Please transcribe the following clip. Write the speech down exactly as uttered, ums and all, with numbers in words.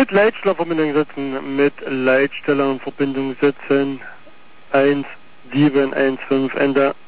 Mit Leitstellerverbindung setzen, mit Leitsteller in Verbindung setzen, eins sieben eins fünf, Ende.